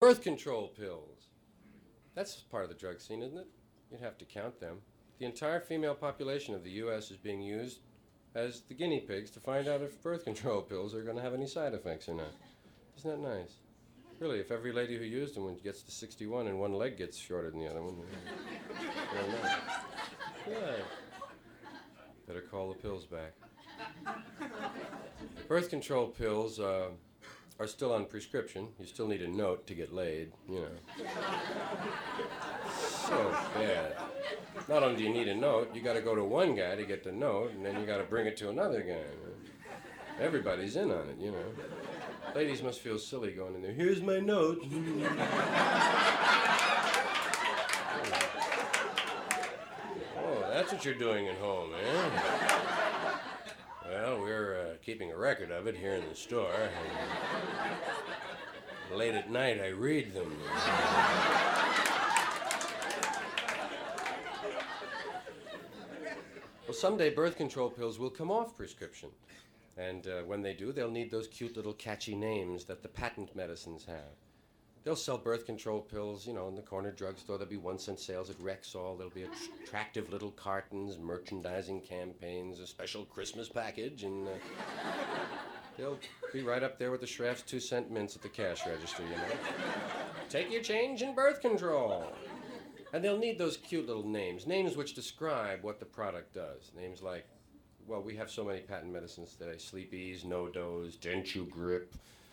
Birth control pills. That's part of the drug scene, isn't it? You'd have to count them. The entire female population of the U.S. is being used as the guinea pigs to find out if birth control pills are going to have any side effects or not. Isn't that nice? Really, if every lady who used them gets to 61 and one leg gets shorter than the other one. Good. Better call the pills back. Birth control pills are still on prescription. You still need a note to get laid, you know. So bad. Not only do you need a note, you got to go to one guy to get the note, and then you got to bring it to another guy. Everybody's in on it, you know. Ladies must feel silly going in there. Here's my note. Oh, that's what you're doing at home, eh? Well, we're keeping a record of it here in the store. And late at night, I read them. Well, someday birth control pills will come off prescription. And when they do, they'll need those cute little catchy names that the patent medicines have. They'll sell birth control pills, you know, in the corner drugstore. There'll be 1-cent sales at Rexall. There'll be attractive little cartons, merchandising campaigns, a special Christmas package, and they'll be right up there with the Schreff's 2-cent mints at the cash register, you know. Take your change in birth control. And they'll need those cute little names which describe what the product does. Names like, well, we have so many patent medicines today. Sleep Ease, No-Dose, Dentu-Grip,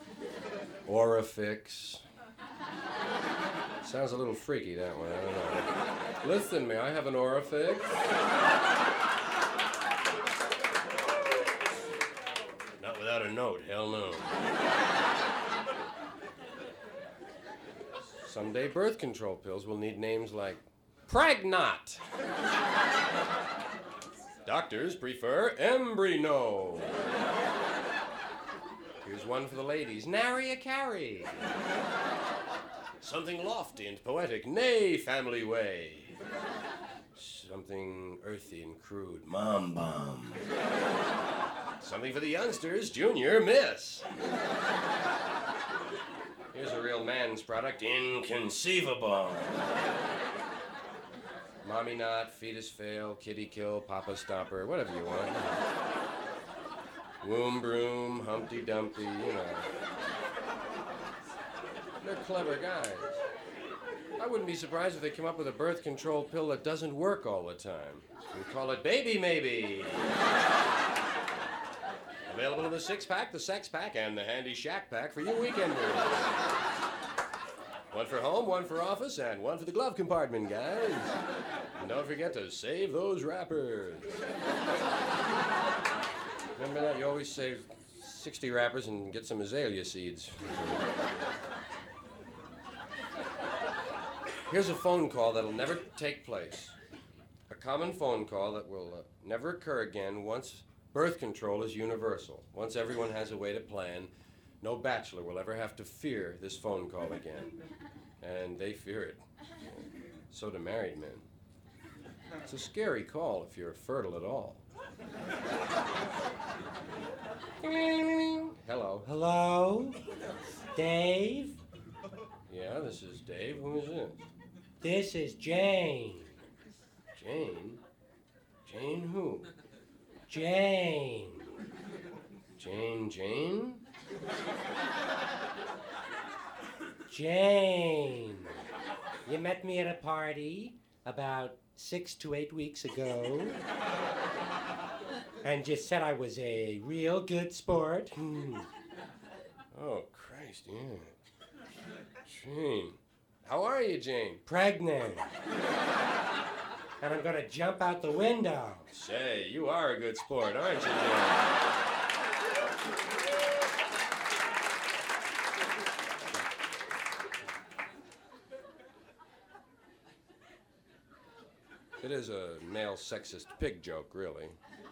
Orifix. Sounds a little freaky, that one, I don't know. Listen, may I have an Orifix? Not without a note, hell no. Someday birth control pills will need names like Pragnot. Doctors prefer Embryno. Here's one for the ladies, Nary a Carry. Something lofty and poetic, Nay Family Way. Something earthy and crude, Mom Bomb. Something for the youngsters, Junior Miss. Here's a real man's product, Inconceivable. Mommy Knot, Fetus Fail, Kitty Kill, Papa Stomper, whatever you want. Womb Broom, Humpty Dumpty, you know. They're clever guys. I wouldn't be surprised if they come up with a birth control pill that doesn't work all the time. We call it Baby Maybe. Available in the 6-pack, the sex pack, and the handy shack pack for you weekenders. One for home, one for office, and one for the glove compartment, guys. And don't forget to save those wrappers. Remember that? You always save 60 wrappers and get some azalea seeds. Here's a phone call that'll never take place. A common phone call that will never occur again once birth control is universal. Once everyone has a way to plan, no bachelor will ever have to fear this phone call again. And they fear it. So do married men. It's a scary call if you're fertile at all. Hello. Hello? Dave? Yeah, this is Dave. Who is it? This is Jane. Jane? Jane who? Jane. Jane? Jane. You met me at a party about 6 to 8 weeks ago. And just said I was a real good sport. Oh, Christ, yeah. Jane. How are you, Jane? Pregnant. And I'm gonna jump out the window. Say, you are a good sport, aren't you, Jane? It is a male sexist pig joke, really.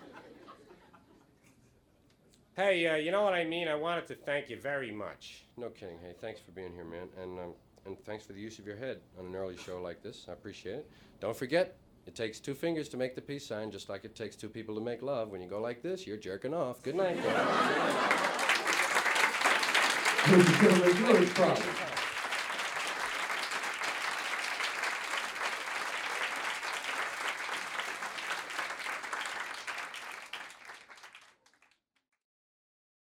Hey, you know what I mean? I wanted to thank you very much. No kidding. Hey, thanks for being here, man. And thanks for the use of your head on an early show like this. I appreciate it. Don't forget, it takes 2 fingers to make the peace sign, just like it takes 2 people to make love. When you go like this, you're jerking off. Good night, guys.